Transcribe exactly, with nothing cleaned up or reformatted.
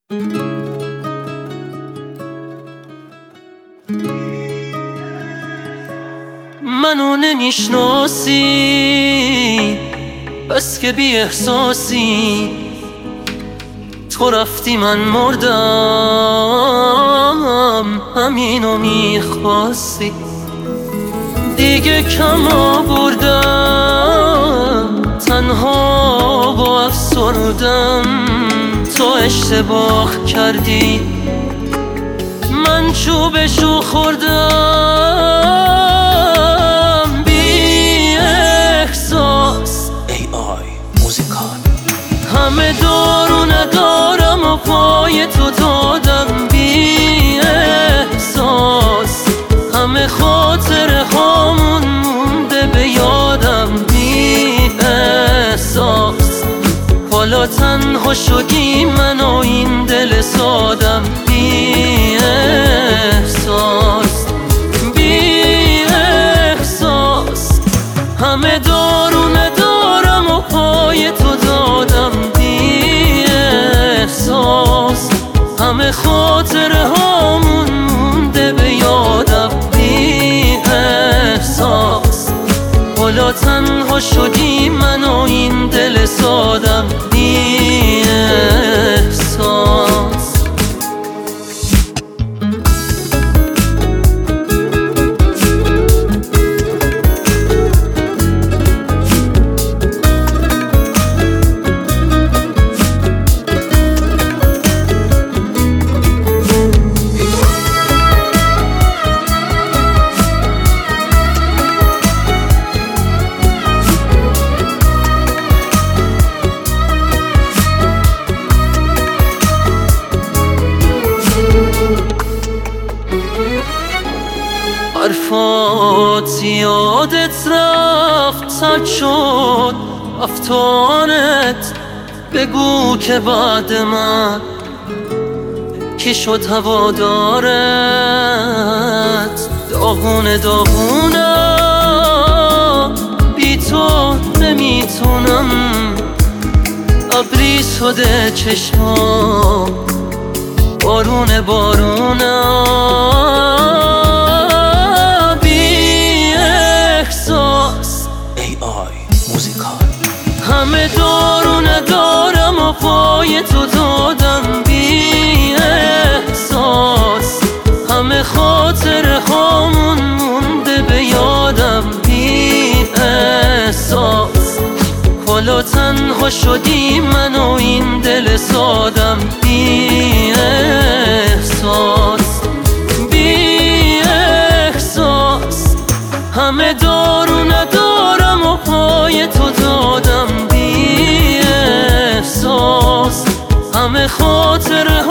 منو نمیشناسی بس که بی احساسی، تو رفتی من مردم، همینو میخواستی. دیگه کم آوردم، تنها با افسردم، تو اشتباه کردی، من چوبشو خوردم. بی احساس ای آی موزیکال. همه دارو ندارم و پای تو دادم. بی احساس همه خاطره هامون مونده به یادم. بی احساس حالا تنها شدی من و این دل سادم. بی احساس بی احساس همه دارو ندارم و پای تو دادم. بی احساس همه خاطره هامون مونده به یادم. بی احساس حالا تنها شدی من و این دل سادم. بی احساس حرفات یادت رفت، سد شد افطانت. بگو که بعد من کی شد هوادارت. داغونه داغونه بی تو نمیتونم، ابری شده چشمام، بارونه بارونه. ای آی موزیکال. همه دارو ندارم و پای تو دادم. بی احساس همه خاطره هامون مونده به یادم. بی احساس حالا تنها شدی من و این دل سادم. بی احساس بی احساس همه دارو ندارم و پای تو دادم. بی احساس همه خاطره